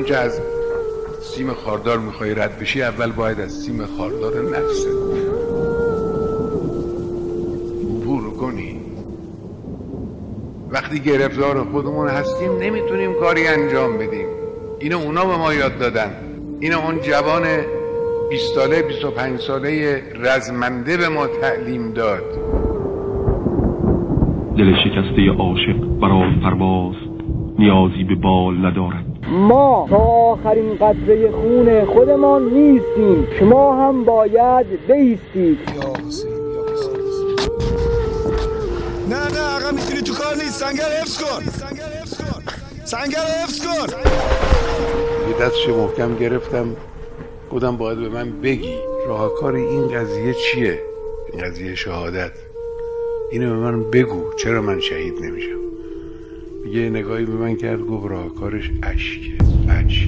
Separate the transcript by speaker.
Speaker 1: چه از سیم خاردار میخوای رد بشی، اول باید از سیم خاردار نفست عبور کنی. وقتی گرفتار خودمون هستیم نمیتونیم کاری انجام بدیم. اینو اونا به ما یاد دادن، اینو اون جوان 20 ساله 25 ساله رزمنده به ما تعلیم داد.
Speaker 2: دل شکسته عاشق برای پرواز نیازی به بال ندارد.
Speaker 3: ما تا آخرین قطره خون خودمان نیستیم، شما هم باید بایستید.
Speaker 4: نه آقا میتونی تو کار نیست. سنگر حفظ کن. سنگر حفظ کن.
Speaker 1: یه دستشو محکم گرفتم، گفتم باید به من بگی راهکار این قضیه چیه، این قضیه شهادت. اینو به من بگو، چرا من شهید نمیشم؟ یه نگاهی به من کرد، گفت راهکارش اشکه. اشک